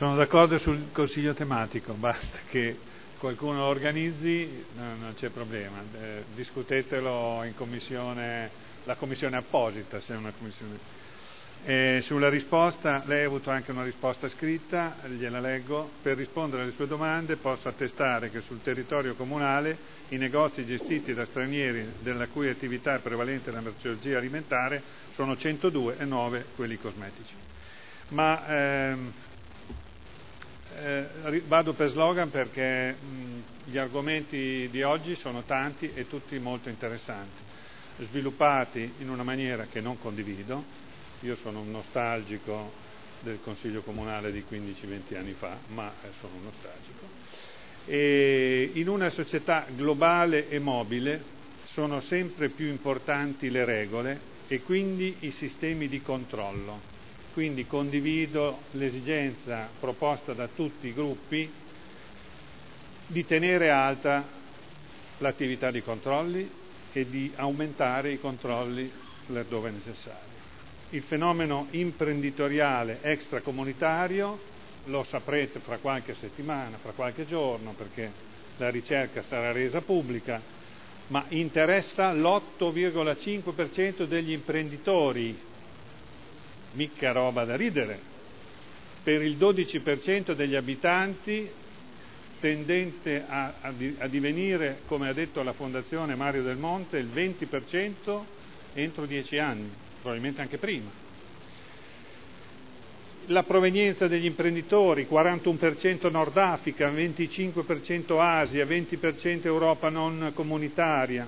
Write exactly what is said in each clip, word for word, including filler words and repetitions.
Sono d'accordo sul consiglio tematico, basta che qualcuno lo organizzi, no, non c'è problema. Eh, discutetelo in commissione, la commissione apposita, se è una commissione. Eh, sulla risposta, lei ha avuto anche una risposta scritta, gliela leggo. Per rispondere alle sue domande posso attestare che sul territorio comunale i negozi gestiti da stranieri della cui attività è prevalente la merceologia alimentare sono centodue e nove quelli cosmetici. Ma ehm, eh, vado per slogan perché mh, gli argomenti di oggi sono tanti e tutti molto interessanti, sviluppati in una maniera che non condivido. Io sono un nostalgico del Consiglio Comunale di quindici venti anni fa, ma sono un nostalgico. E in una società globale e mobile sono sempre più importanti le regole e quindi i sistemi di controllo. Quindi condivido l'esigenza proposta da tutti i gruppi di tenere alta l'attività di controlli e di aumentare i controlli laddove è necessario. Il fenomeno imprenditoriale extracomunitario lo saprete fra qualche settimana, fra qualche giorno, perché la ricerca sarà resa pubblica, ma interessa l'otto virgola cinque per cento degli imprenditori, mica roba da ridere, per il dodici per cento degli abitanti tendente a, a, a divenire, come ha detto la Fondazione Mario Del Monte, il venti per cento entro dieci anni. Probabilmente anche prima. La provenienza degli imprenditori, quarantuno per cento Nord Africa, venticinque per cento Asia, venti per cento Europa non comunitaria.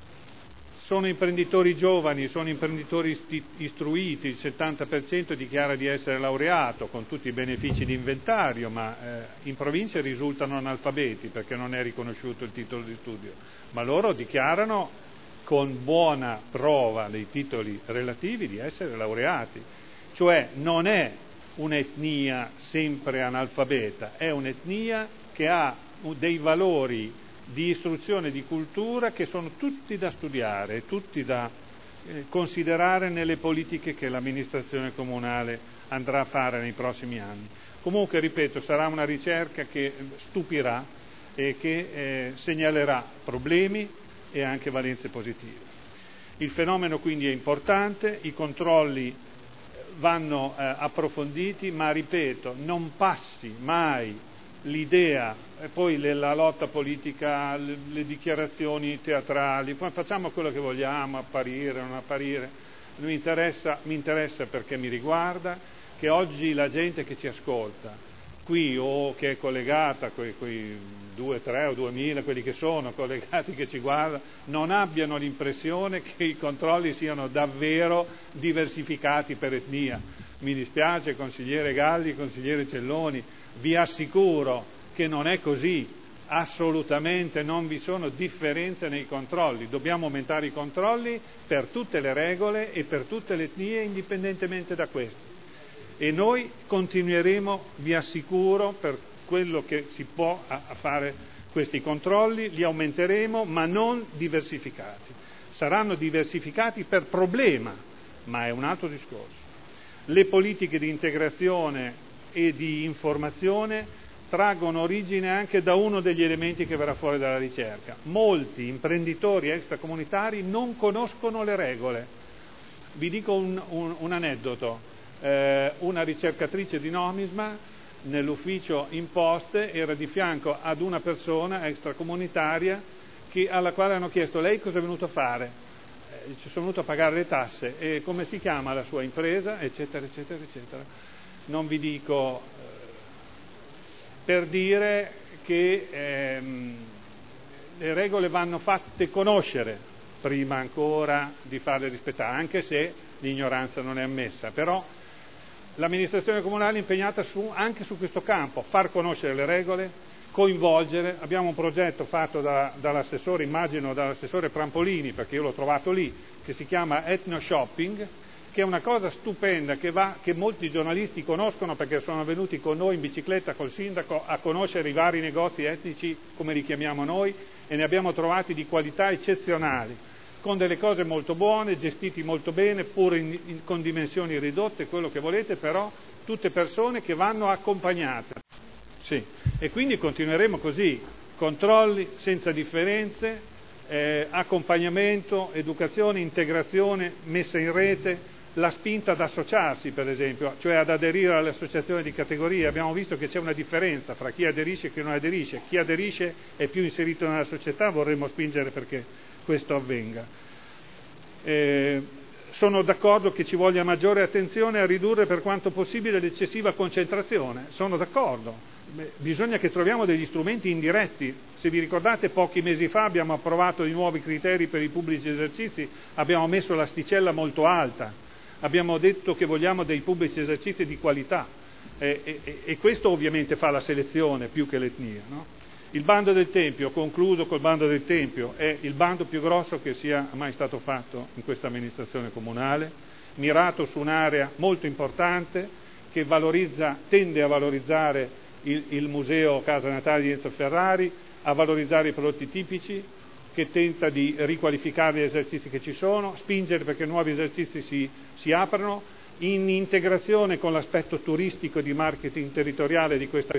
Sono imprenditori giovani, sono imprenditori istruiti, il settanta per cento dichiara di essere laureato, con tutti i benefici di inventario, ma eh, in provincia risultano analfabeti perché non è riconosciuto il titolo di studio, ma loro dichiarano con buona prova dei titoli relativi di essere laureati, cioè non è un'etnia sempre analfabeta, è un'etnia che ha dei valori di istruzione e di cultura che sono tutti da studiare, tutti da eh, considerare nelle politiche che l'amministrazione comunale andrà a fare nei prossimi anni. Comunque, ripeto, sarà una ricerca che stupirà e che eh, segnalerà problemi e anche valenze positive. Il fenomeno quindi è importante, i controlli vanno eh, approfonditi, ma ripeto, non passi mai l'idea, e poi le, la lotta politica, le, le dichiarazioni teatrali, poi facciamo quello che vogliamo, apparire, non apparire, mi interessa, mi interessa perché mi riguarda, che oggi la gente che ci ascolta qui o che è collegata, quei, quei due, tre o duemila, quelli che sono collegati, che ci guardano, non abbiano l'impressione che i controlli siano davvero diversificati per etnia. Mi dispiace, consigliere Galli, consigliere Celloni, vi assicuro che non è così, assolutamente non vi sono differenze nei controlli, dobbiamo aumentare i controlli per tutte le regole e per tutte le etnie indipendentemente da questo. E noi continueremo, vi assicuro, per quello che si può a, a fare questi controlli, li aumenteremo, ma non diversificati. Saranno diversificati per problema, ma è un altro discorso. Le politiche di integrazione e di informazione traggono origine anche da uno degli elementi che verrà fuori dalla ricerca. Molti imprenditori extracomunitari non conoscono le regole. Vi dico un, un, un aneddoto. Eh, una ricercatrice di nomisma nell'ufficio imposte era di fianco ad una persona extracomunitaria che, alla quale hanno chiesto: lei cosa è venuto a fare? Eh, ci sono venuto a pagare le tasse. E come si chiama la sua impresa? Eccetera, eccetera, eccetera. Non vi dico, eh, per dire che ehm, le regole vanno fatte conoscere prima ancora di farle rispettare, anche se l'ignoranza non è ammessa, però l'amministrazione comunale è impegnata su, anche su questo campo, far conoscere le regole, coinvolgere. Abbiamo un progetto fatto da, dall'assessore, immagino dall'assessore Prampolini, perché io l'ho trovato lì, che si chiama Ethno Shopping, che è una cosa stupenda che, va, che molti giornalisti conoscono perché sono venuti con noi in bicicletta col sindaco a conoscere i vari negozi etnici, come li chiamiamo noi, e ne abbiamo trovati di qualità eccezionali. con delle cose molto buone, gestiti molto bene, pur in, in, con dimensioni ridotte, quello che volete, però tutte persone che vanno accompagnate. Sì. E quindi continueremo così, controlli senza differenze, eh, accompagnamento, educazione, integrazione, messa in rete, la spinta ad associarsi, per esempio, cioè ad aderire alle associazioni di categoria. Abbiamo visto che c'è una differenza fra chi aderisce e chi non aderisce. Chi aderisce è più inserito nella società, vorremmo spingere perché questo avvenga. Eh, sono d'accordo che ci voglia maggiore attenzione a ridurre per quanto possibile l'eccessiva concentrazione, sono d'accordo. Beh, bisogna che troviamo degli strumenti indiretti. Se vi ricordate, pochi mesi fa abbiamo approvato i nuovi criteri per i pubblici esercizi, abbiamo messo l'asticella molto alta. Abbiamo detto che vogliamo dei pubblici esercizi di qualità eh, e, e questo ovviamente fa la selezione più che l'etnia, no? Il bando del Tempio, concludo col bando del Tempio, è il bando più grosso che sia mai stato fatto in questa amministrazione comunale, mirato su un'area molto importante che valorizza, tende a valorizzare il, il museo Casa Natale di Enzo Ferrari, a valorizzare i prodotti tipici, che tenta di riqualificare gli esercizi che ci sono, spingere perché nuovi esercizi si, si aprano, in integrazione con l'aspetto turistico e di marketing territoriale di questa